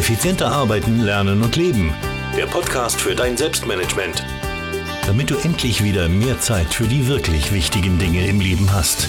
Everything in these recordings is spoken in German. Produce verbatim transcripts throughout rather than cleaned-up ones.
Effizienter arbeiten, lernen und leben. Der Podcast für dein Selbstmanagement. Damit du endlich wieder mehr Zeit für die wirklich wichtigen Dinge im Leben hast.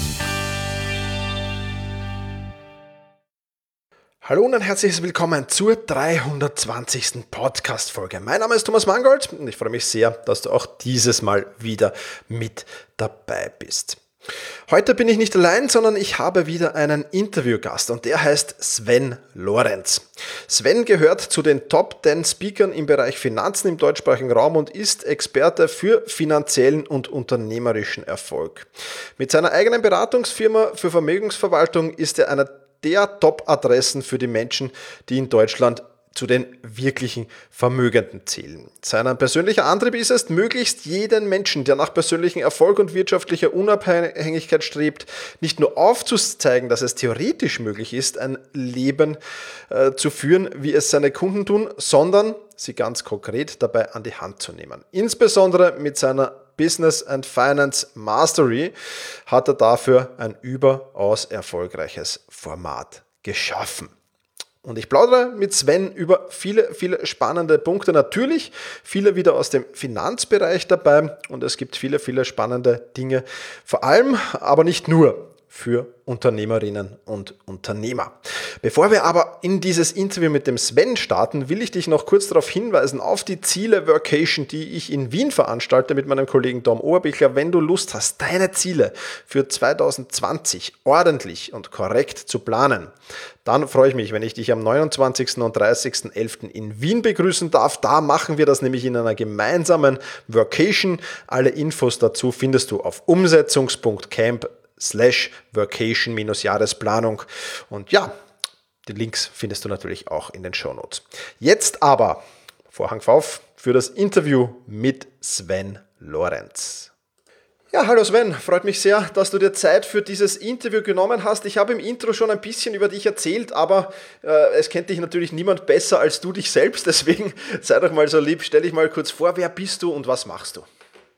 Hallo und ein herzliches Willkommen zur dreihundertzwanzigsten Podcast-Folge. Mein Name ist Thomas Mangold und ich freue mich sehr, dass du auch dieses Mal wieder mit dabei bist. Heute bin ich nicht allein, sondern ich habe wieder einen Interviewgast und der heißt Sven Lorenz. Sven gehört zu den Top zehn Speakern im Bereich Finanzen im deutschsprachigen Raum und ist Experte für finanziellen und unternehmerischen Erfolg. Mit seiner eigenen Beratungsfirma für Vermögensverwaltung ist er einer der Top-Adressen für die Menschen, die in Deutschland zu den wirklichen Vermögenden zählen. Sein persönlicher Antrieb ist es, möglichst jeden Menschen, der nach persönlichem Erfolg und wirtschaftlicher Unabhängigkeit strebt, nicht nur aufzuzeigen, dass es theoretisch möglich ist, ein Leben äh, zu führen, wie es seine Kunden tun, sondern sie ganz konkret dabei an die Hand zu nehmen. Insbesondere mit seiner Business and Finance Mastery hat er dafür ein überaus erfolgreiches Format geschaffen. Und ich plaudere mit Sven über viele, viele spannende Punkte. Natürlich viele wieder aus dem Finanzbereich dabei und es gibt viele, viele spannende Dinge, vor allem, aber nicht nur für Unternehmerinnen und Unternehmer. Bevor wir aber in dieses Interview mit dem Sven starten, will ich dich noch kurz darauf hinweisen, auf die Ziele Workation, die ich in Wien veranstalte mit meinem Kollegen Tom Oberbichler. Wenn du Lust hast, deine Ziele für zwanzig zwanzig ordentlich und korrekt zu planen, dann freue ich mich, wenn ich dich am neunundzwanzigsten und dreißigsten elften in Wien begrüßen darf. Da machen wir das nämlich in einer gemeinsamen Workation. Alle Infos dazu findest du auf umsetzungs punkt camp slash Workation minus Jahresplanung. Und ja, die Links findest du natürlich auch in den Shownotes. Jetzt aber Vorhang auf für das Interview mit Sven Lorenz. Ja, hallo Sven, freut mich sehr, dass du dir Zeit für dieses Interview genommen hast. Ich habe im Intro schon ein bisschen über dich erzählt, aber äh, es kennt dich natürlich niemand besser als du dich selbst. Deswegen sei doch mal so lieb, stell dich mal kurz vor, wer bist du und was machst du?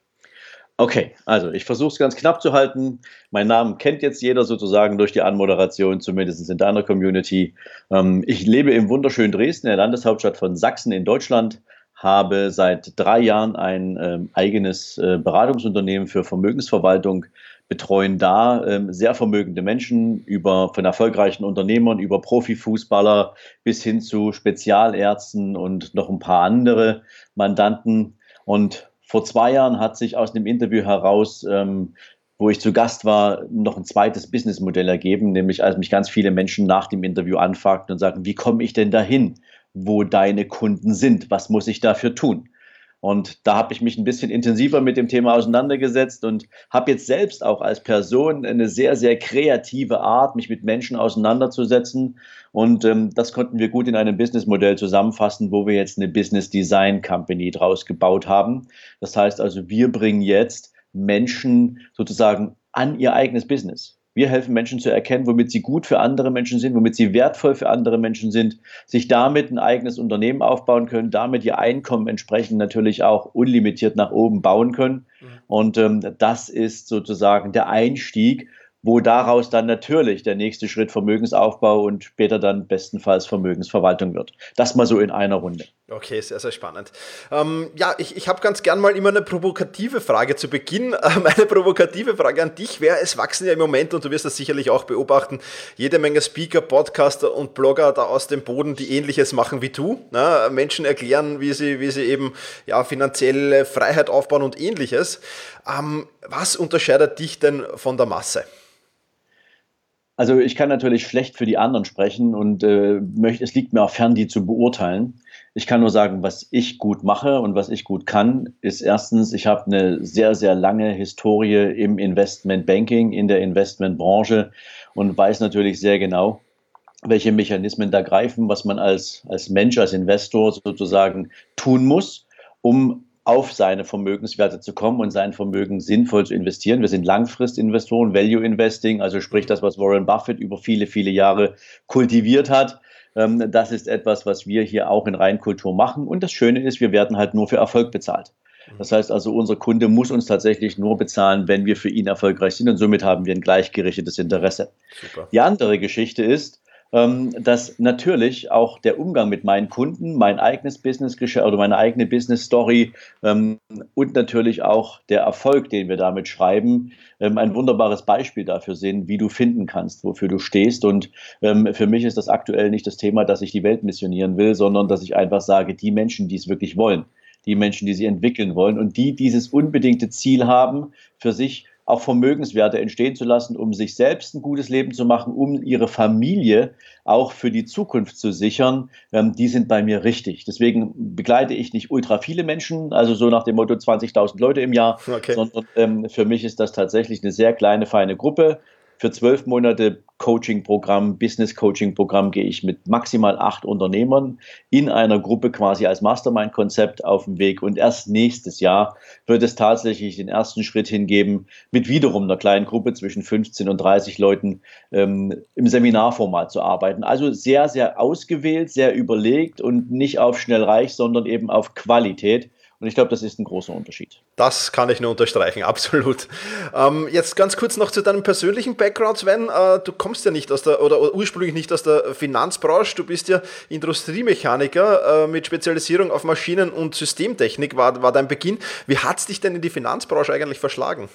Okay, also ich versuche es ganz knapp zu halten. Meinen Namen kennt jetzt jeder sozusagen durch die Anmoderation, zumindest in deiner Community. Ähm, ich lebe im wunderschönen Dresden, der Landeshauptstadt von Sachsen in Deutschland, habe seit drei Jahren ein ähm, eigenes äh, Beratungsunternehmen für Vermögensverwaltung, betreuen da ähm, sehr vermögende Menschen, über von erfolgreichen Unternehmern, über Profifußballer bis hin zu Spezialärzten und noch ein paar andere Mandanten. Und vor zwei Jahren hat sich aus dem Interview heraus, ähm, wo ich zu Gast war, noch ein zweites Businessmodell ergeben, nämlich als mich ganz viele Menschen nach dem Interview anfragten und sagten, wie komme ich denn dahin, wo deine Kunden sind? Was muss ich dafür tun? Und da habe ich mich ein bisschen intensiver mit dem Thema auseinandergesetzt und habe jetzt selbst auch als Person eine sehr, sehr kreative Art, mich mit Menschen auseinanderzusetzen. Und ähm, das konnten wir gut in einem Businessmodell zusammenfassen, wo wir jetzt eine Business Design Company draus gebaut haben. Das heißt also, wir bringen jetzt Menschen sozusagen an ihr eigenes Business. Wir helfen Menschen zu erkennen, womit sie gut für andere Menschen sind, womit sie wertvoll für andere Menschen sind, sich damit ein eigenes Unternehmen aufbauen können, damit ihr Einkommen entsprechend natürlich auch unlimitiert nach oben bauen können. Mhm. Und ähm, das ist sozusagen der Einstieg, wo daraus dann natürlich der nächste Schritt Vermögensaufbau und später dann bestenfalls Vermögensverwaltung wird. Das mal so in einer Runde. Okay, sehr, sehr spannend. Ähm, ja, ich, ich habe ganz gern mal immer eine provokative Frage zu Beginn. Ähm, eine provokative Frage an dich wäre, es wachsen ja im Moment, und du wirst das sicherlich auch beobachten, jede Menge Speaker, Podcaster und Blogger da aus dem Boden, die Ähnliches machen wie du. Ne? Menschen erklären, wie sie, wie sie eben ja, finanzielle Freiheit aufbauen und Ähnliches. Ähm, was unterscheidet dich denn von der Masse? Also ich kann natürlich schlecht für die anderen sprechen und äh, möchte, es liegt mir auch fern, die zu beurteilen. Ich kann nur sagen, was ich gut mache und was ich gut kann, ist erstens, ich habe eine sehr, sehr lange Historie im Investmentbanking, in der Investmentbranche und weiß natürlich sehr genau, welche Mechanismen da greifen, was man als, als Mensch, als Investor sozusagen tun muss, um auf seine Vermögenswerte zu kommen und sein Vermögen sinnvoll zu investieren. Wir sind Langfristinvestoren, Value Investing, also sprich das, was Warren Buffett über viele, viele Jahre kultiviert hat. Das ist etwas, was wir hier auch in Reinkultur machen. Und das Schöne ist, wir werden halt nur für Erfolg bezahlt. Das heißt also, unser Kunde muss uns tatsächlich nur bezahlen, wenn wir für ihn erfolgreich sind. Und somit haben wir ein gleichgerichtetes Interesse. Super. Die andere Geschichte ist, dass natürlich auch der Umgang mit meinen Kunden, mein eigenes Business oder meine eigene Business Story und natürlich auch der Erfolg, den wir damit schreiben, ein wunderbares Beispiel dafür sind, wie du finden kannst, wofür du stehst. Und für mich ist das aktuell nicht das Thema, dass ich die Welt missionieren will, sondern dass ich einfach sage, die Menschen, die es wirklich wollen, die Menschen, die sie entwickeln wollen und die dieses unbedingte Ziel haben, für sich auch Vermögenswerte entstehen zu lassen, um sich selbst ein gutes Leben zu machen, um ihre Familie auch für die Zukunft zu sichern, ähm, die sind bei mir richtig. Deswegen begleite ich nicht ultra viele Menschen, also so nach dem Motto zwanzigtausend Leute im Jahr, okay. sondern ähm, für mich ist das tatsächlich eine sehr kleine, feine Gruppe. Für zwölf Monate Coaching-Programm, Business-Coaching-Programm gehe ich mit maximal acht Unternehmern in einer Gruppe quasi als Mastermind-Konzept auf den Weg. Und erst nächstes Jahr wird es tatsächlich den ersten Schritt hingeben, mit wiederum einer kleinen Gruppe zwischen fünfzehn und dreißig Leuten ähm, im Seminarformat zu arbeiten. Also sehr, sehr ausgewählt, sehr überlegt und nicht auf schnell reich, sondern eben auf Qualität. Und ich glaube, das ist ein großer Unterschied. Das kann ich nur unterstreichen, absolut. Ähm, jetzt ganz kurz noch zu deinem persönlichen Background, Sven. Äh, du kommst ja nicht aus der, oder, oder ursprünglich nicht aus der Finanzbranche. Du bist ja Industriemechaniker äh, mit Spezialisierung auf Maschinen- und Systemtechnik, war, war dein Beginn. Wie hat es dich denn in die Finanzbranche eigentlich verschlagen?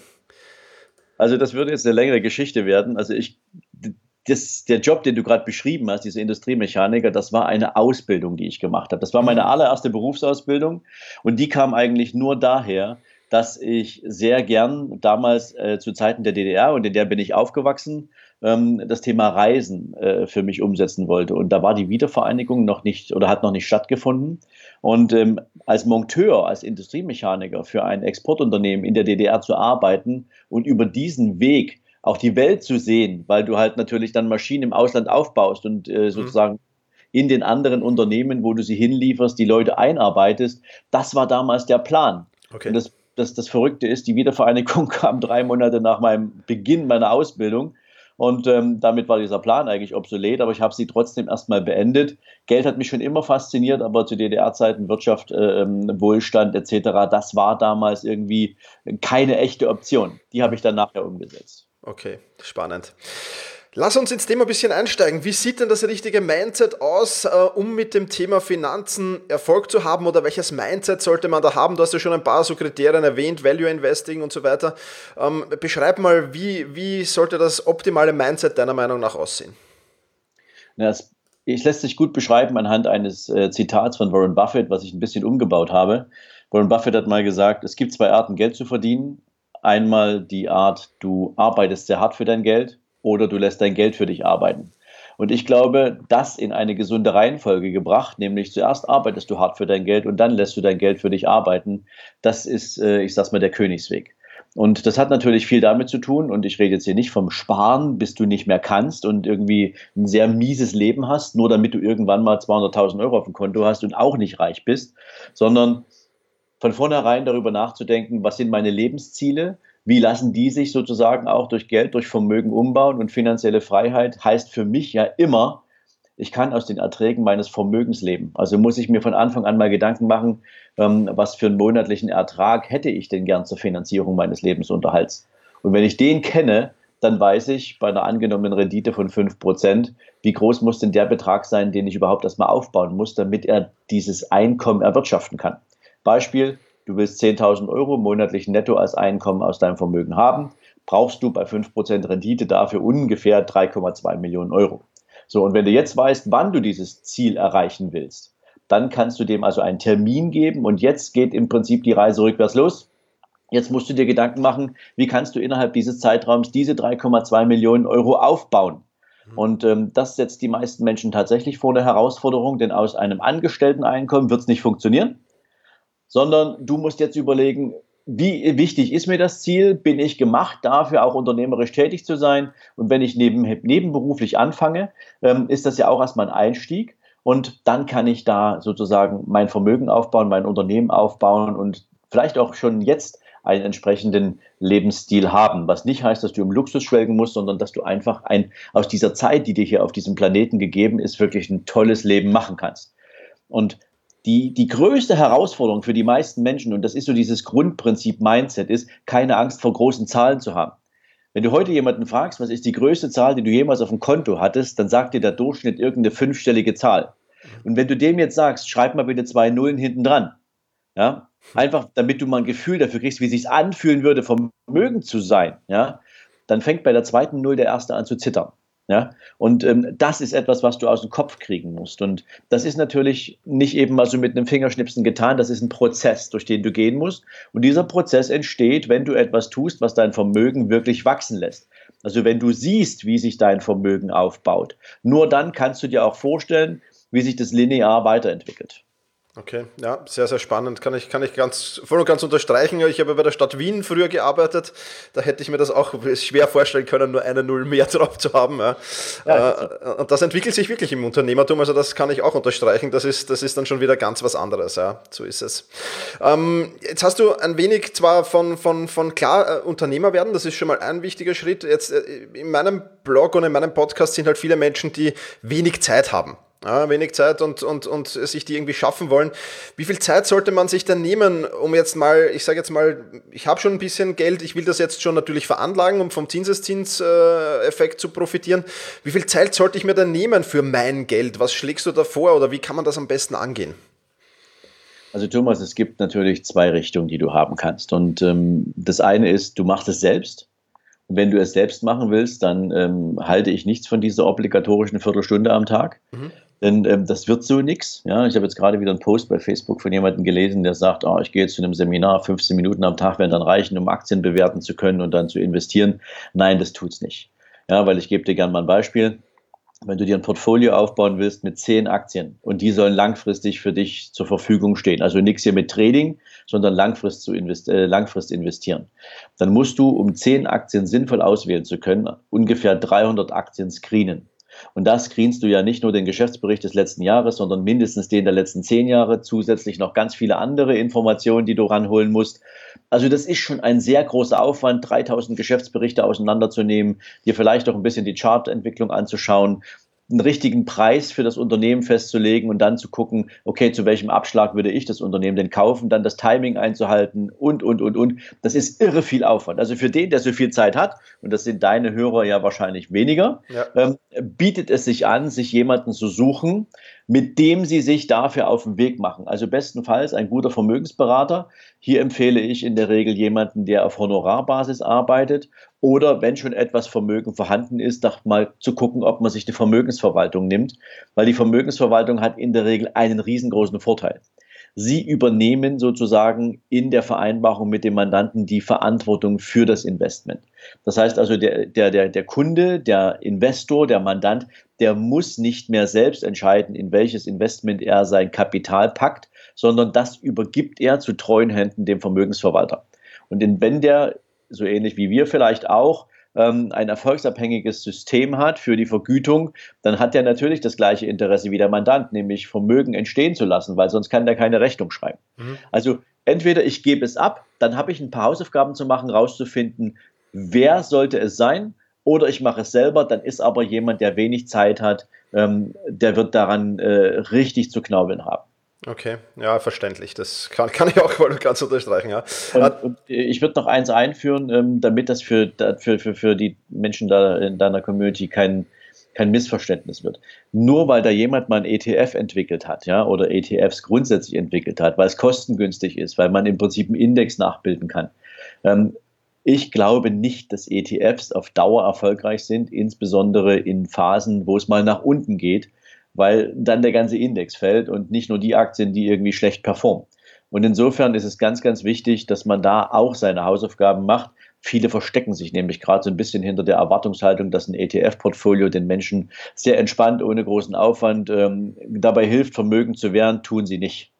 Also das würde jetzt eine längere Geschichte werden. Also ich... Das, der Job, den du gerade beschrieben hast, dieser Industriemechaniker, das war eine Ausbildung, die ich gemacht habe. Das war meine allererste Berufsausbildung und die kam eigentlich nur daher, dass ich sehr gern damals äh, zu Zeiten der D D R, und in der bin ich aufgewachsen, ähm, das Thema Reisen äh, für mich umsetzen wollte. Und da war die Wiedervereinigung noch nicht oder hat noch nicht stattgefunden. Und ähm, als Monteur, als Industriemechaniker für ein Exportunternehmen in der D D R zu arbeiten und über diesen Weg auch die Welt zu sehen, weil du halt natürlich dann Maschinen im Ausland aufbaust und äh, sozusagen mhm. in den anderen Unternehmen, wo du sie hinlieferst, die Leute einarbeitest, das war damals der Plan. Okay. Und das, das, das Verrückte ist, die Wiedervereinigung kam drei Monate nach meinem Beginn meiner Ausbildung und ähm, damit war dieser Plan eigentlich obsolet, aber ich habe sie trotzdem erstmal beendet. Geld hat mich schon immer fasziniert, aber zu D D R-Zeiten Wirtschaft, äh, Wohlstand et cetera, das war damals irgendwie keine echte Option. Die habe ich dann nachher umgesetzt. Okay, spannend. Lass uns ins Thema ein bisschen einsteigen. Wie sieht denn das richtige Mindset aus, um mit dem Thema Finanzen Erfolg zu haben, oder welches Mindset sollte man da haben? Du hast ja schon ein paar so Kriterien erwähnt, Value Investing und so weiter. Ähm, beschreib mal, wie, wie sollte das optimale Mindset deiner Meinung nach aussehen? Ja, es, es lässt sich gut beschreiben anhand eines äh, Zitats von Warren Buffett, was ich ein bisschen umgebaut habe. Warren Buffett hat mal gesagt, es gibt zwei Arten, Geld zu verdienen. Einmal die Art, du arbeitest sehr hart für dein Geld oder du lässt dein Geld für dich arbeiten. Und ich glaube, das in eine gesunde Reihenfolge gebracht, nämlich zuerst arbeitest du hart für dein Geld und dann lässt du dein Geld für dich arbeiten, das ist, ich sag's mal, der Königsweg. Und das hat natürlich viel damit zu tun, und ich rede jetzt hier nicht vom Sparen, bis du nicht mehr kannst und irgendwie ein sehr mieses Leben hast, nur damit du irgendwann mal zweihunderttausend Euro auf dem Konto hast und auch nicht reich bist, sondern von vornherein darüber nachzudenken, was sind meine Lebensziele, wie lassen die sich sozusagen auch durch Geld, durch Vermögen umbauen, und finanzielle Freiheit heißt für mich ja immer, ich kann aus den Erträgen meines Vermögens leben. Also muss ich mir von Anfang an mal Gedanken machen, ähm, was für einen monatlichen Ertrag hätte ich denn gern zur Finanzierung meines Lebensunterhalts. Und wenn ich den kenne, dann weiß ich bei einer angenommenen Rendite von fünf Prozent, wie groß muss denn der Betrag sein, den ich überhaupt erstmal aufbauen muss, damit er dieses Einkommen erwirtschaften kann. Beispiel, du willst zehntausend Euro monatlich netto als Einkommen aus deinem Vermögen haben, brauchst du bei fünf Prozent Rendite dafür ungefähr drei Komma zwei Millionen Euro. So, und wenn du jetzt weißt, wann du dieses Ziel erreichen willst, dann kannst du dem also einen Termin geben, und jetzt geht im Prinzip die Reise rückwärts los. Jetzt musst du dir Gedanken machen, wie kannst du innerhalb dieses Zeitraums diese drei Komma zwei Millionen Euro aufbauen. Und ähm, das setzt die meisten Menschen tatsächlich vor eine Herausforderung, denn aus einem Angestellteneinkommen wird es nicht funktionieren, sondern du musst jetzt überlegen, wie wichtig ist mir das Ziel? Bin ich gemacht, dafür auch unternehmerisch tätig zu sein? Und wenn ich neben, nebenberuflich anfange, ähm, ist das ja auch erstmal ein Einstieg. Und dann kann ich da sozusagen mein Vermögen aufbauen, mein Unternehmen aufbauen und vielleicht auch schon jetzt einen entsprechenden Lebensstil haben. Was nicht heißt, dass du im Luxus schwelgen musst, sondern dass du einfach ein, aus dieser Zeit, die dir hier auf diesem Planeten gegeben ist, wirklich ein tolles Leben machen kannst. Und Die, die größte Herausforderung für die meisten Menschen, und das ist so dieses Grundprinzip Mindset, ist, keine Angst vor großen Zahlen zu haben. Wenn du heute jemanden fragst, was ist die größte Zahl, die du jemals auf dem Konto hattest, dann sagt dir der Durchschnitt irgendeine fünfstellige Zahl. Und wenn du dem jetzt sagst, schreib mal bitte zwei Nullen hinten dran, ja, einfach damit du mal ein Gefühl dafür kriegst, wie es sich anfühlen würde, vermögend zu sein, ja, dann fängt bei der zweiten Null der Erste an zu zittern. Ja, und ähm, das ist etwas, was du aus dem Kopf kriegen musst. Und das ist natürlich nicht eben mal so mit einem Fingerschnipsen getan, das ist ein Prozess, durch den du gehen musst. Und dieser Prozess entsteht, wenn du etwas tust, was dein Vermögen wirklich wachsen lässt. Also wenn du siehst, wie sich dein Vermögen aufbaut. Nur dann kannst du dir auch vorstellen, wie sich das linear weiterentwickelt. Okay, ja, sehr, sehr spannend. Kann ich, kann ich ganz, voll und ganz unterstreichen. Ich habe bei der Stadt Wien früher gearbeitet. Da hätte ich mir das auch schwer vorstellen können, nur eine Null mehr drauf zu haben. Ja. Ja, und das entwickelt sich wirklich im Unternehmertum. Also das kann ich auch unterstreichen. Das ist, das ist dann schon wieder ganz was anderes. Ja, so ist es. Ähm, jetzt hast du ein wenig zwar von, von, von klar, äh, Unternehmer werden. Das ist schon mal ein wichtiger Schritt. Jetzt äh, in meinem Blog und in meinem Podcast sind halt viele Menschen, die wenig Zeit haben. Ja, wenig Zeit und, und, und sich die irgendwie schaffen wollen. Wie viel Zeit sollte man sich dann nehmen, um jetzt mal, ich sage jetzt mal, ich habe schon ein bisschen Geld, ich will das jetzt schon natürlich veranlagen, um vom Zinseszinseffekt zu profitieren. Wie viel Zeit sollte ich mir dann nehmen für mein Geld? Was schlägst du da vor oder wie kann man das am besten angehen? Also Thomas, es gibt natürlich zwei Richtungen, die du haben kannst. Und ähm, das eine ist, du machst es selbst. Und wenn du es selbst machen willst, dann ähm, halte ich nichts von dieser obligatorischen Viertelstunde am Tag. Mhm. Denn ähm, das wird so nix. Ja, ich habe jetzt gerade wieder einen Post bei Facebook von jemandem gelesen, der sagt, oh, ich gehe jetzt zu einem Seminar, fünfzehn Minuten am Tag werden dann reichen, um Aktien bewerten zu können und dann zu investieren. Nein, das tut's nicht. Ja, weil ich gebe dir gerne mal ein Beispiel. Wenn du dir ein Portfolio aufbauen willst mit zehn Aktien und die sollen langfristig für dich zur Verfügung stehen, also nichts hier mit Trading, sondern langfrist, zu invest- äh, langfrist investieren, dann musst du, um zehn Aktien sinnvoll auswählen zu können, ungefähr dreihundert Aktien screenen. Und da screenst du ja nicht nur den Geschäftsbericht des letzten Jahres, sondern mindestens den der letzten zehn Jahre, zusätzlich noch ganz viele andere Informationen, die du ranholen musst. Also das ist schon ein sehr großer Aufwand, dreitausend Geschäftsberichte auseinanderzunehmen, dir vielleicht auch ein bisschen die Chartentwicklung anzuschauen, einen richtigen Preis für das Unternehmen festzulegen und dann zu gucken, okay, zu welchem Abschlag würde ich das Unternehmen denn kaufen, dann das Timing einzuhalten und, und, und, und. Das ist irre viel Aufwand. Also für den, der so viel Zeit hat, und das sind deine Hörer ja wahrscheinlich weniger, ja. ähm, bietet es sich an, sich jemanden zu suchen, mit dem sie sich dafür auf den Weg machen. Also bestenfalls ein guter Vermögensberater. Hier empfehle ich in der Regel jemanden, der auf Honorarbasis arbeitet oder wenn schon etwas Vermögen vorhanden ist, doch mal zu gucken, ob man sich die Vermögensverwaltung nimmt, weil die Vermögensverwaltung hat in der Regel einen riesengroßen Vorteil. Sie übernehmen sozusagen in der Vereinbarung mit dem Mandanten die Verantwortung für das Investment. Das heißt also, der, der, der, der Kunde, der Investor, der Mandant, der muss nicht mehr selbst entscheiden, in welches Investment er sein Kapital packt, sondern das übergibt er zu treuen Händen dem Vermögensverwalter. Und wenn der, so ähnlich wie wir vielleicht auch, ein erfolgsabhängiges System hat für die Vergütung, dann hat er natürlich das gleiche Interesse wie der Mandant, nämlich Vermögen entstehen zu lassen, weil sonst kann der keine Rechnung schreiben. Mhm. Also entweder ich gebe es ab, dann habe ich ein paar Hausaufgaben zu machen, rauszufinden, wer sollte es sein, oder ich mache es selber, dann ist aber jemand, der wenig Zeit hat, ähm, der wird daran äh, richtig zu knaubeln haben. Okay, ja, verständlich. Das kann, kann ich auch voll und ganz unterstreichen. Ja. Und, und ich würde noch eins einführen, ähm, damit das für, für, für, für die Menschen da in deiner Community kein, kein Missverständnis wird. Nur weil da jemand mal ein E T F entwickelt hat, ja, oder E T Fs grundsätzlich entwickelt hat, weil es kostengünstig ist, weil man im Prinzip einen Index nachbilden kann. Ähm, ich glaube nicht, dass E T Fs auf Dauer erfolgreich sind, insbesondere in Phasen, wo es mal nach unten geht, weil dann der ganze Index fällt und nicht nur die Aktien, die irgendwie schlecht performen. Und insofern ist es ganz, ganz wichtig, dass man da auch seine Hausaufgaben macht. Viele verstecken sich nämlich gerade so ein bisschen hinter der Erwartungshaltung, dass ein E T F-Portfolio den Menschen sehr entspannt, ohne großen Aufwand ähm, dabei hilft, Vermögen zu werden, tun sie nicht.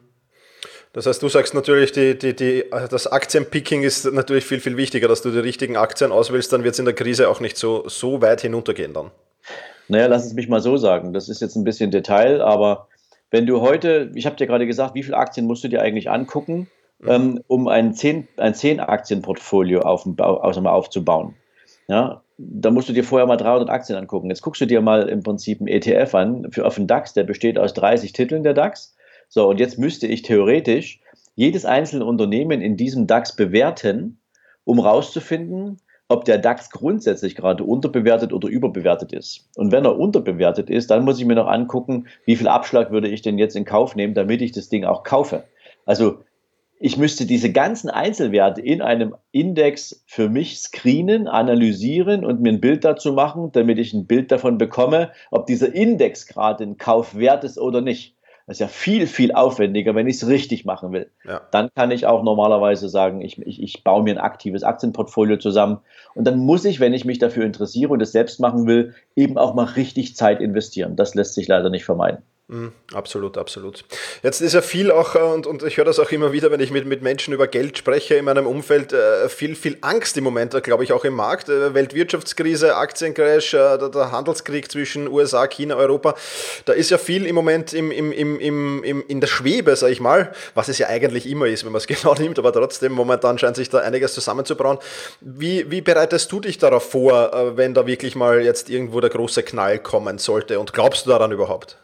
Das heißt, du sagst natürlich, die, die, die, das Aktienpicking ist natürlich viel, viel wichtiger, dass du die richtigen Aktien auswählst, dann wird es in der Krise auch nicht so, so weit hinuntergehen dann. Naja, lass es mich mal so sagen. Das ist jetzt ein bisschen Detail, aber wenn du heute, ich habe dir gerade gesagt, wie viele Aktien musst du dir eigentlich angucken, mhm. ähm, um ein zehn-Aktien-Portfolio auf, auf, aufzubauen? Ja, da musst du dir vorher mal dreihundert Aktien angucken. Jetzt guckst du dir mal im Prinzip einen E T F an für auf den DAX, der besteht aus dreißig Titeln, der DAX. So, und jetzt müsste ich theoretisch jedes einzelne Unternehmen in diesem DAX bewerten, um rauszufinden, ob der DAX grundsätzlich gerade unterbewertet oder überbewertet ist. Und wenn er unterbewertet ist, dann muss ich mir noch angucken, wie viel Abschlag würde ich denn jetzt in Kauf nehmen, damit ich das Ding auch kaufe. Also ich müsste diese ganzen Einzelwerte in einem Index für mich screenen, analysieren und mir ein Bild dazu machen, damit ich ein Bild davon bekomme, ob dieser Index gerade ein Kauf wert ist oder nicht. Das ist ja viel, viel aufwendiger, wenn ich es richtig machen will. Ja. Dann kann ich auch normalerweise sagen, ich, ich, ich baue mir ein aktives Aktienportfolio zusammen. Und dann muss ich, wenn ich mich dafür interessiere und es selbst machen will, eben auch mal richtig Zeit investieren. Das lässt sich leider nicht vermeiden. Mm, absolut, absolut. Jetzt ist ja viel auch, und, und ich höre das auch immer wieder, wenn ich mit, mit Menschen über Geld spreche in meinem Umfeld, äh, viel, viel Angst im Moment, glaube ich, auch im Markt. Äh, Weltwirtschaftskrise, Aktiencrash, äh, der, der Handelskrieg zwischen U S A, China, Europa. Da ist ja viel im Moment im, im, im, im, im, in der Schwebe, sage ich mal, was es ja eigentlich immer ist, wenn man es genau nimmt, aber trotzdem, momentan scheint sich da einiges zusammenzubrauen. Wie, wie bereitest du dich darauf vor, äh, wenn da wirklich mal jetzt irgendwo der große Knall kommen sollte? Und glaubst du daran überhaupt?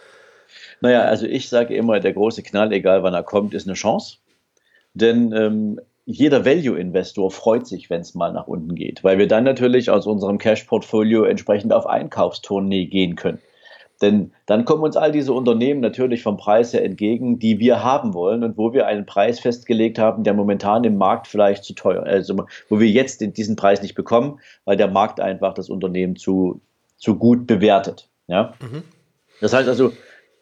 Naja, also ich sage immer, der große Knall, egal wann er kommt, ist eine Chance. Denn ähm, jeder Value-Investor freut sich, wenn es mal nach unten geht, weil wir dann natürlich aus unserem Cash-Portfolio entsprechend auf Einkaufstournee gehen können. Denn dann kommen uns all diese Unternehmen natürlich vom Preis her entgegen, die wir haben wollen und wo wir einen Preis festgelegt haben, der momentan im Markt vielleicht zu teuer ist, also wo wir jetzt diesen Preis nicht bekommen, weil der Markt einfach das Unternehmen zu, zu gut bewertet. Ja? Mhm. Das heißt also,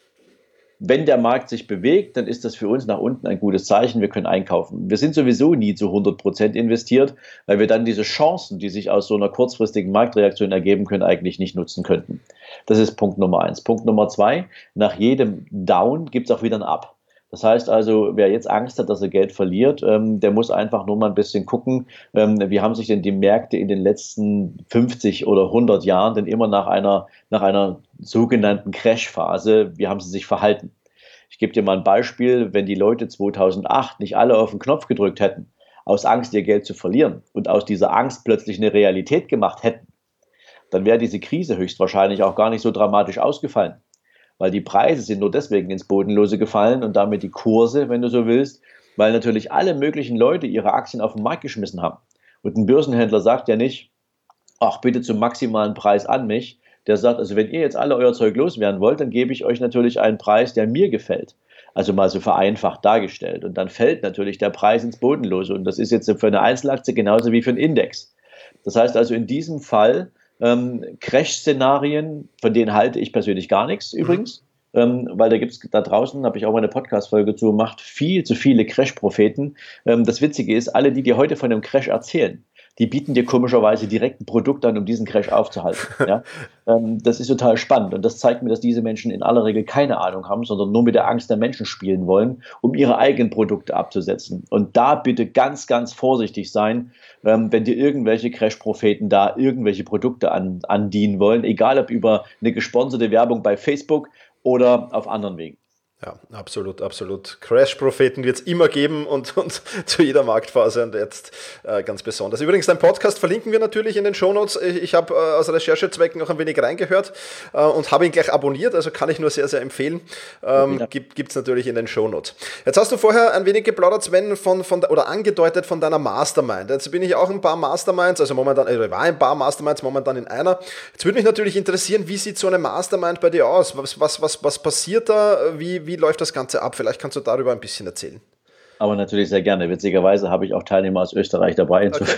wenn der Markt sich bewegt, dann ist das für uns nach unten ein gutes Zeichen, wir können einkaufen. Wir sind sowieso nie zu hundert Prozent investiert, weil wir dann diese Chancen, die sich aus so einer kurzfristigen Marktreaktion ergeben können, eigentlich nicht nutzen könnten. Das ist Punkt Nummer eins. Punkt Nummer zwei, nach jedem Down gibt es auch wieder ein Up. Das heißt also, wer jetzt Angst hat, dass er Geld verliert, ähm, der muss einfach nur mal ein bisschen gucken, ähm, wie haben sich denn die Märkte in den letzten fünfzig oder hundert Jahren denn immer nach einer, nach einer sogenannten Crash-Phase, wie haben sie sich verhalten? Ich gebe dir mal ein Beispiel, wenn die Leute zweitausendacht nicht alle auf den Knopf gedrückt hätten, aus Angst, ihr Geld zu verlieren und aus dieser Angst plötzlich eine Realität gemacht hätten, dann wäre diese Krise höchstwahrscheinlich auch gar nicht so dramatisch ausgefallen. Weil die Preise sind nur deswegen ins Bodenlose gefallen und damit die Kurse, wenn du so willst, weil natürlich alle möglichen Leute ihre Aktien auf den Markt geschmissen haben. Und ein Börsenhändler sagt ja nicht, ach bitte zum maximalen Preis an mich. Der sagt, also wenn ihr jetzt alle euer Zeug loswerden wollt, dann gebe ich euch natürlich einen Preis, der mir gefällt. Also mal so vereinfacht dargestellt. Und dann fällt natürlich der Preis ins Bodenlose. Und das ist jetzt für eine Einzelaktie genauso wie für einen Index. Das heißt also in diesem Fall, Ähm, Crash-Szenarien, von denen halte ich persönlich gar nichts übrigens, mhm. ähm, weil da gibt es da draußen, habe ich auch mal eine Podcast-Folge zu gemacht, viel zu viele Crash-Propheten. Ähm, das Witzige ist, alle, die dir heute von einem Crash erzählen, die bieten dir komischerweise direkt ein Produkt an, um diesen Crash aufzuhalten. Ja? ähm, das ist total spannend und das zeigt mir, dass diese Menschen in aller Regel keine Ahnung haben, sondern nur mit der Angst der Menschen spielen wollen, um ihre eigenen Produkte abzusetzen. Und da bitte ganz, ganz vorsichtig sein, ähm, wenn dir irgendwelche Crash-Propheten da irgendwelche Produkte an, andienen wollen, egal ob über eine gesponserte Werbung bei Facebook oder auf anderen Wegen. Ja, absolut, absolut. Crash-Propheten wird es immer geben und, und zu jeder Marktphase und jetzt äh, ganz besonders. Übrigens, dein Podcast verlinken wir natürlich in den Shownotes. Ich, ich habe äh, aus Recherchezwecken noch ein wenig reingehört äh, und habe ihn gleich abonniert, also kann ich nur sehr, sehr empfehlen. Ähm, ja. Gibt es natürlich in den Shownotes. Jetzt hast du vorher ein wenig geplaudert, Sven, von, von, oder angedeutet von deiner Mastermind. Jetzt bin ich auch ein paar Masterminds, also momentan, also ich war ein paar Masterminds, momentan in einer. Jetzt würde mich natürlich interessieren, wie sieht so eine Mastermind bei dir aus? Was, was, was, was passiert da? Wie, wie Wie läuft das Ganze ab? Vielleicht kannst du darüber ein bisschen erzählen. Aber natürlich sehr gerne. Witzigerweise habe ich auch Teilnehmer aus Österreich dabei. Okay.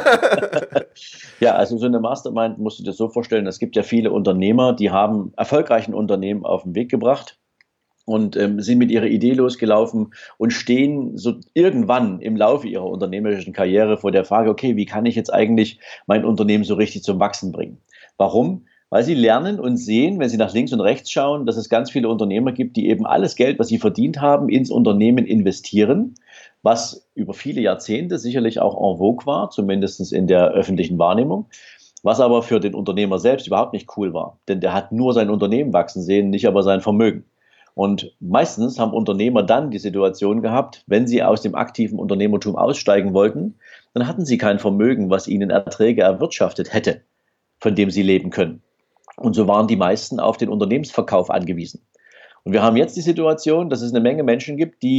Ja, also so eine Mastermind musst du dir so vorstellen, es gibt ja viele Unternehmer, die haben erfolgreichen Unternehmen auf den Weg gebracht und ähm, sind mit ihrer Idee losgelaufen und stehen so irgendwann im Laufe ihrer unternehmerischen Karriere vor der Frage, okay, wie kann ich jetzt eigentlich mein Unternehmen so richtig zum Wachsen bringen? Warum? Weil sie lernen und sehen, wenn sie nach links und rechts schauen, dass es ganz viele Unternehmer gibt, die eben alles Geld, was sie verdient haben, ins Unternehmen investieren, was über viele Jahrzehnte sicherlich auch en vogue war, zumindest in der öffentlichen Wahrnehmung, was aber für den Unternehmer selbst überhaupt nicht cool war. Denn der hat nur sein Unternehmen wachsen sehen, nicht aber sein Vermögen. Und meistens haben Unternehmer dann die Situation gehabt, wenn sie aus dem aktiven Unternehmertum aussteigen wollten, dann hatten sie kein Vermögen, was ihnen Erträge erwirtschaftet hätte, von dem sie leben können. Und so waren die meisten auf den Unternehmensverkauf angewiesen. Und wir haben jetzt die Situation, dass es eine Menge Menschen gibt, die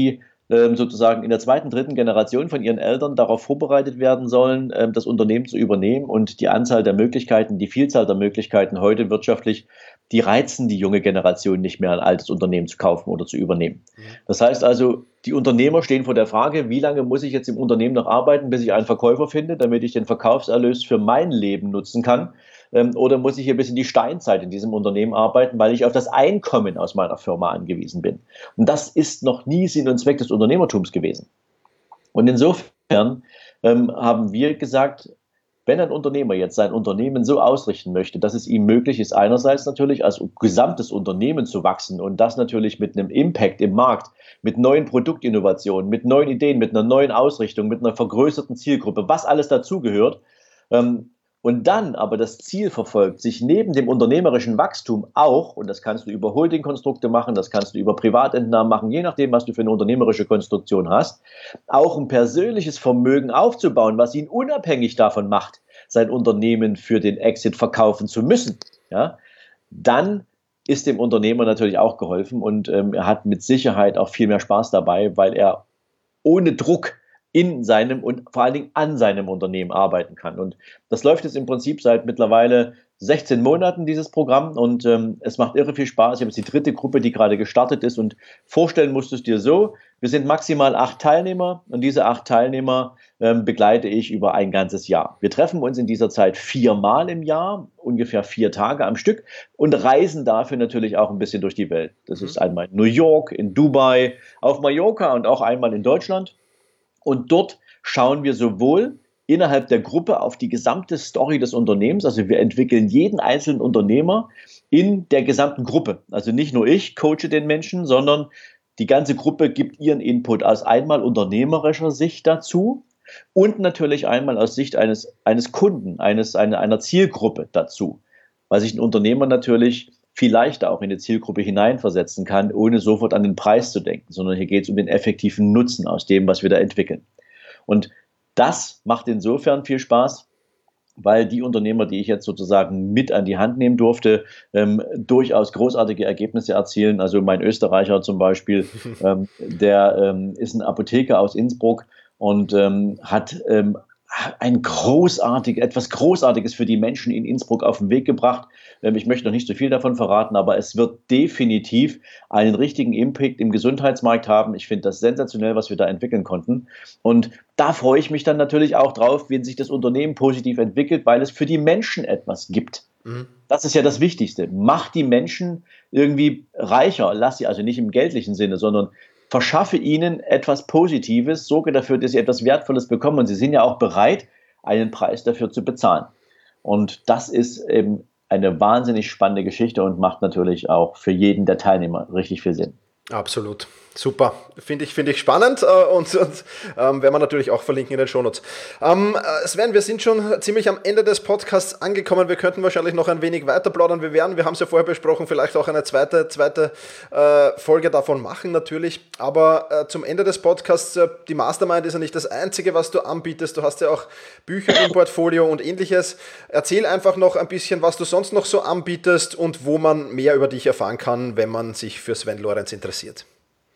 ähm, sozusagen in der zweiten, dritten Generation von ihren Eltern darauf vorbereitet werden sollen, ähm, das Unternehmen zu übernehmen. Und die Anzahl der Möglichkeiten, die Vielzahl der Möglichkeiten heute wirtschaftlich, die reizen die junge Generation nicht mehr, ein altes Unternehmen zu kaufen oder zu übernehmen. Das heißt also, die Unternehmer stehen vor der Frage, wie lange muss ich jetzt im Unternehmen noch arbeiten, bis ich einen Verkäufer finde, damit ich den Verkaufserlös für mein Leben nutzen kann? Ähm, oder muss ich hier bis in die Steinzeit in diesem Unternehmen arbeiten, weil ich auf das Einkommen aus meiner Firma angewiesen bin? Und das ist noch nie Sinn und Zweck des Unternehmertums gewesen. Und insofern ähm, haben wir gesagt, wenn ein Unternehmer jetzt sein Unternehmen so ausrichten möchte, dass es ihm möglich ist, einerseits natürlich als gesamtes Unternehmen zu wachsen und das natürlich mit einem Impact im Markt, mit neuen Produktinnovationen, mit neuen Ideen, mit einer neuen Ausrichtung, mit einer vergrößerten Zielgruppe, was alles dazugehört, ähm, und dann aber das Ziel verfolgt, sich neben dem unternehmerischen Wachstum auch, und das kannst du über Holdingkonstrukte machen, das kannst du über Privatentnahmen machen, je nachdem, was du für eine unternehmerische Konstruktion hast, auch ein persönliches Vermögen aufzubauen, was ihn unabhängig davon macht, sein Unternehmen für den Exit verkaufen zu müssen, ja, dann ist dem Unternehmer natürlich auch geholfen und ähm, er hat mit Sicherheit auch viel mehr Spaß dabei, weil er ohne Druck in seinem und vor allen Dingen an seinem Unternehmen arbeiten kann. Und das läuft jetzt im Prinzip seit mittlerweile sechzehn Monaten, dieses Programm, und ähm, es macht irre viel Spaß. Ich habe jetzt die dritte Gruppe, die gerade gestartet ist, und vorstellen musst du es dir so, wir sind maximal acht Teilnehmer und diese acht Teilnehmer ähm, begleite ich über ein ganzes Jahr. Wir treffen uns in dieser Zeit viermal im Jahr, ungefähr vier Tage am Stück, und reisen dafür natürlich auch ein bisschen durch die Welt. Das ist einmal in New York, in Dubai, auf Mallorca und auch einmal in Deutschland. Und dort schauen wir sowohl innerhalb der Gruppe auf die gesamte Story des Unternehmens, also wir entwickeln jeden einzelnen Unternehmer in der gesamten Gruppe. Also nicht nur ich coache den Menschen, sondern die ganze Gruppe gibt ihren Input aus einmal unternehmerischer Sicht dazu und natürlich einmal aus Sicht eines, eines Kunden, eines, einer, einer Zielgruppe dazu, weil sich ein Unternehmer natürlich viel leichter auch in die Zielgruppe hineinversetzen kann, ohne sofort an den Preis zu denken, sondern hier geht es um den effektiven Nutzen aus dem, was wir da entwickeln. Und das macht insofern viel Spaß, weil die Unternehmer, die ich jetzt sozusagen mit an die Hand nehmen durfte, ähm, durchaus großartige Ergebnisse erzielen. Also mein Österreicher zum Beispiel, ähm, der ähm, ist ein Apotheker aus Innsbruck und ähm, hat ähm, ein großartig, etwas Großartiges für die Menschen in Innsbruck auf den Weg gebracht. Ich möchte noch nicht so viel davon verraten, aber es wird definitiv einen richtigen Impact im Gesundheitsmarkt haben. Ich finde das sensationell, was wir da entwickeln konnten. Und da freue ich mich dann natürlich auch drauf, wenn sich das Unternehmen positiv entwickelt, weil es für die Menschen etwas gibt. Mhm. Das ist ja das Wichtigste. Macht die Menschen irgendwie reicher. Lass sie also nicht im geldlichen Sinne, sondern verschaffe ihnen etwas Positives, sorge dafür, dass sie etwas Wertvolles bekommen, und sie sind ja auch bereit, einen Preis dafür zu bezahlen. Und das ist eben eine wahnsinnig spannende Geschichte und macht natürlich auch für jeden der Teilnehmer richtig viel Sinn. Absolut. Super. Finde ich, finde ich spannend äh, und, und ähm, werden wir natürlich auch verlinken in den Shownotes. Ähm, äh, Sven, wir sind schon ziemlich am Ende des Podcasts angekommen. Wir könnten wahrscheinlich noch ein wenig weiter plaudern. Wir werden, wir haben es ja vorher besprochen, vielleicht auch eine zweite, zweite äh, Folge davon machen natürlich. Aber äh, zum Ende des Podcasts, äh, die Mastermind ist ja nicht das Einzige, was du anbietest. Du hast ja auch Bücher im Portfolio und ähnliches. Erzähl einfach noch ein bisschen, was du sonst noch so anbietest und wo man mehr über dich erfahren kann, wenn man sich für Sven Lorenz interessiert.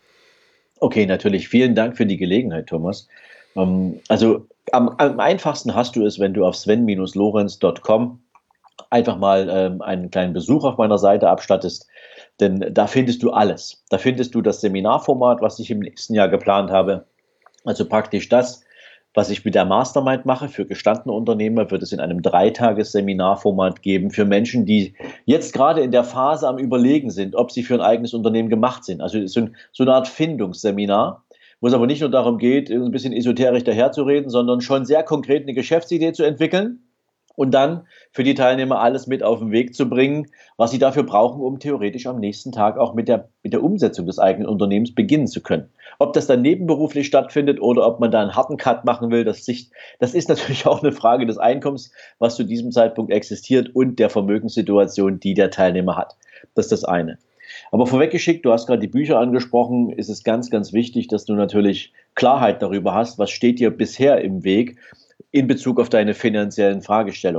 Okay, natürlich. Vielen Dank für die Gelegenheit, Thomas. Also am, am einfachsten hast du es, wenn du auf sven Bindestrich lorenz Punkt com einfach mal ähm, einen kleinen Besuch auf meiner Seite abstattest, denn da findest du alles. Da findest du das Seminarformat, was ich im nächsten Jahr geplant habe. Also praktisch das, was ich mit der Mastermind mache für gestandene Unternehmer, wird es in einem Dreitages-Seminarformat geben für Menschen, die jetzt gerade in der Phase am Überlegen sind, ob sie für ein eigenes Unternehmen gemacht sind. Also so eine Art Findungsseminar, wo es aber nicht nur darum geht, ein bisschen esoterisch daherzureden, sondern schon sehr konkret eine Geschäftsidee zu entwickeln und dann für die Teilnehmer alles mit auf den Weg zu bringen, was sie dafür brauchen, um theoretisch am nächsten Tag auch mit der, mit der Umsetzung des eigenen Unternehmens beginnen zu können. Ob das dann nebenberuflich stattfindet oder ob man da einen harten Cut machen will, das, sich, das ist natürlich auch eine Frage des Einkommens, was zu diesem Zeitpunkt existiert, und der Vermögenssituation, die der Teilnehmer hat. Das ist das eine. Aber vorweggeschickt, du hast gerade die Bücher angesprochen, ist es ganz, ganz wichtig, dass du natürlich Klarheit darüber hast, was steht dir bisher im Weg in Bezug auf deine finanziellen Fragestellungen.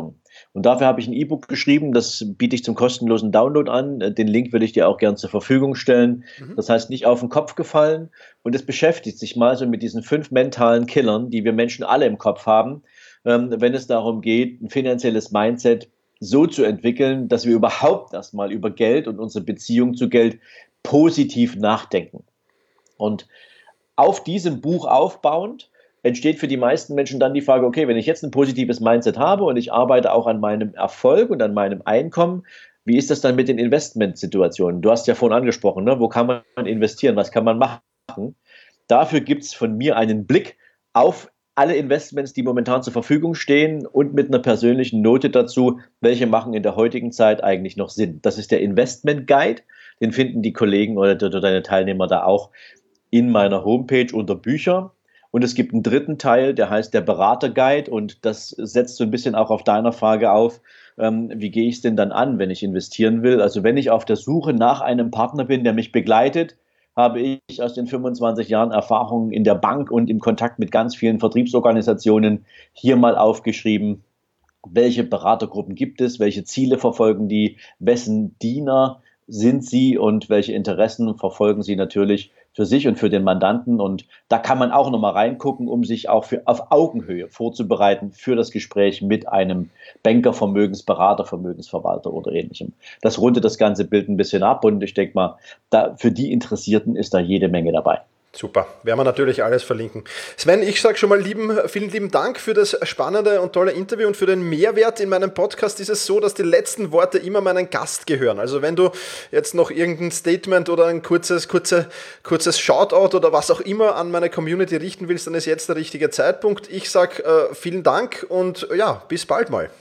Und dafür habe ich ein E-Book geschrieben, das biete ich zum kostenlosen Download an. Den Link würde ich dir auch gern zur Verfügung stellen. Mhm. Das heißt, nicht auf den Kopf gefallen. Und es beschäftigt sich mal so mit diesen fünf mentalen Killern, die wir Menschen alle im Kopf haben, ähm, wenn es darum geht, ein finanzielles Mindset so zu entwickeln, dass wir überhaupt erstmal über Geld und unsere Beziehung zu Geld positiv nachdenken. Und auf diesem Buch aufbauend entsteht für die meisten Menschen dann die Frage, okay, wenn ich jetzt ein positives Mindset habe und ich arbeite auch an meinem Erfolg und an meinem Einkommen, wie ist das dann mit den Investmentsituationen? Du hast ja vorhin angesprochen, ne? Wo kann man investieren, was kann man machen? Dafür gibt es von mir einen Blick auf alle Investments, die momentan zur Verfügung stehen und mit einer persönlichen Note dazu, welche machen in der heutigen Zeit eigentlich noch Sinn. Das ist der Investment Guide, den finden die Kollegen oder, oder deine Teilnehmer da auch in meiner Homepage unter Bücher. Und es gibt einen dritten Teil, der heißt der Berater-Guide und das setzt so ein bisschen auch auf deiner Frage auf, ähm, wie gehe ich es denn dann an, wenn ich investieren will? Also wenn ich auf der Suche nach einem Partner bin, der mich begleitet, habe ich aus den fünfundzwanzig Jahren Erfahrung in der Bank und im Kontakt mit ganz vielen Vertriebsorganisationen hier mal aufgeschrieben, welche Beratergruppen gibt es, welche Ziele verfolgen die, wessen Diener sind sie und welche Interessen verfolgen sie natürlich für sich und für den Mandanten. Und da kann man auch nochmal reingucken, um sich auch für, auf Augenhöhe vorzubereiten für das Gespräch mit einem Banker, Vermögensberater, Vermögensverwalter oder ähnlichem. Das rundet das ganze Bild ein bisschen ab und ich denke mal, da, für die Interessierten ist da jede Menge dabei. Super, werden wir natürlich alles verlinken. Sven, ich sage schon mal lieben, vielen lieben Dank für das spannende und tolle Interview und für den Mehrwert. In meinem Podcast ist es so, dass die letzten Worte immer meinem Gast gehören. Also wenn du jetzt noch irgendein Statement oder ein kurzes, kurze, kurzes Shoutout oder was auch immer an meine Community richten willst, dann ist jetzt der richtige Zeitpunkt. Ich sage äh, vielen Dank und ja, bis bald mal.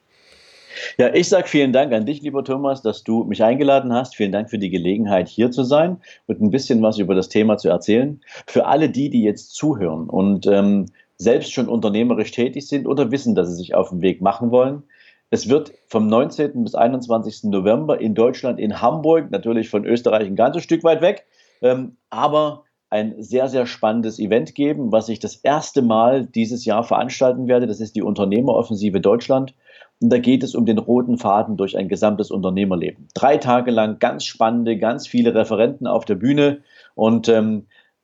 Ja, ich sage vielen Dank an dich, lieber Thomas, dass du mich eingeladen hast. Vielen Dank für die Gelegenheit, hier zu sein und ein bisschen was über das Thema zu erzählen. Für alle die, die jetzt zuhören und ähm, selbst schon unternehmerisch tätig sind oder wissen, dass sie sich auf den Weg machen wollen. Es wird vom neunzehnten bis einundzwanzigsten November in Deutschland, in Hamburg, natürlich von Österreich ein ganzes Stück weit weg, ähm, aber ein sehr, sehr spannendes Event geben, was ich das erste Mal dieses Jahr veranstalten werde. Das ist die Unternehmeroffensive Deutschland. Und da geht es um den roten Faden durch ein gesamtes Unternehmerleben. Drei Tage lang ganz spannende, ganz viele Referenten auf der Bühne. Und ähm,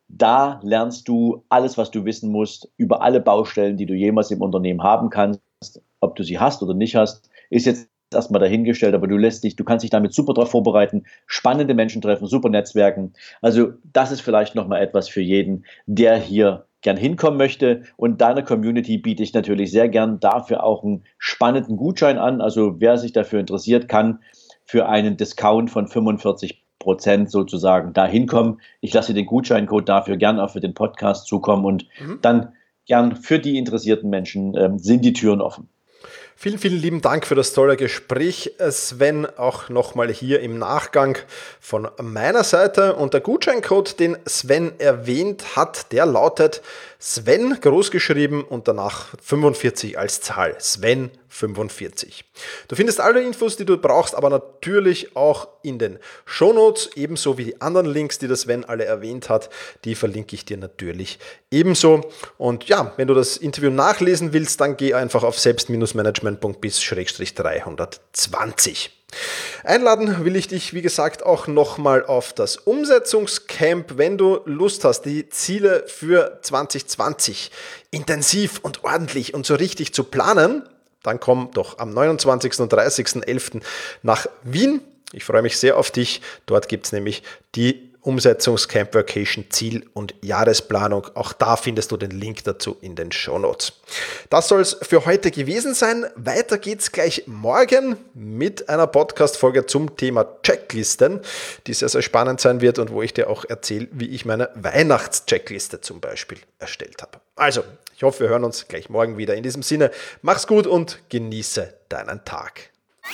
da lernst du alles, was du wissen musst, über alle Baustellen, die du jemals im Unternehmen haben kannst. Ob du sie hast oder nicht hast, ist jetzt erstmal dahingestellt, aber du lässt dich, du kannst dich damit super darauf vorbereiten, spannende Menschen treffen, super Netzwerken. Also das ist vielleicht nochmal etwas für jeden, der hier gern hinkommen möchte. Und deiner Community biete ich natürlich sehr gern dafür auch einen spannenden Gutschein an. Also wer sich dafür interessiert, kann für einen Discount von fünfundvierzig Prozent sozusagen da hinkommen. Ich lasse den Gutscheincode dafür gern auch für den Podcast zukommen und mhm. dann gern für die interessierten Menschen ähm, sind die Türen offen. Vielen, vielen lieben Dank für das tolle Gespräch, Sven, auch nochmal hier im Nachgang von meiner Seite. Und der Gutscheincode, den Sven erwähnt hat, der lautet Sven, großgeschrieben und danach fünfundvierzig als Zahl, Sven fünfundvierzig. Du findest alle Infos, die du brauchst, aber natürlich auch in den Shownotes, ebenso wie die anderen Links, die der Sven alle erwähnt hat, die verlinke ich dir natürlich ebenso. Und ja, wenn du das Interview nachlesen willst, dann geh einfach auf selbst-management punkt biz Schrägstrich dreihundertzwanzig. Einladen will ich dich, wie gesagt, auch nochmal auf das Umsetzungscamp, wenn du Lust hast, die Ziele für zwanzig zwanzig intensiv und ordentlich und so richtig zu planen, dann komm doch am neunundzwanzigsten und dreißigsten elften nach Wien. Ich freue mich sehr auf dich. Dort gibt es nämlich die Umsetzungscamp Vacation Ziel- und Jahresplanung. Auch da findest du den Link dazu in den Shownotes. Das soll es für heute gewesen sein. Weiter geht's gleich morgen mit einer Podcast-Folge zum Thema Checklisten, die sehr, sehr spannend sein wird und wo ich dir auch erzähle, wie ich meine Weihnachts-Checkliste zum Beispiel erstellt habe. Also, ich hoffe, wir hören uns gleich morgen wieder. In diesem Sinne, mach's gut und genieße deinen Tag.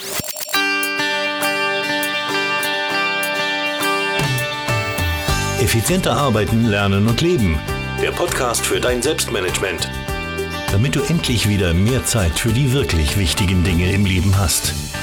Effizienter arbeiten, lernen und leben. Der Podcast für dein Selbstmanagement. Damit du endlich wieder mehr Zeit für die wirklich wichtigen Dinge im Leben hast.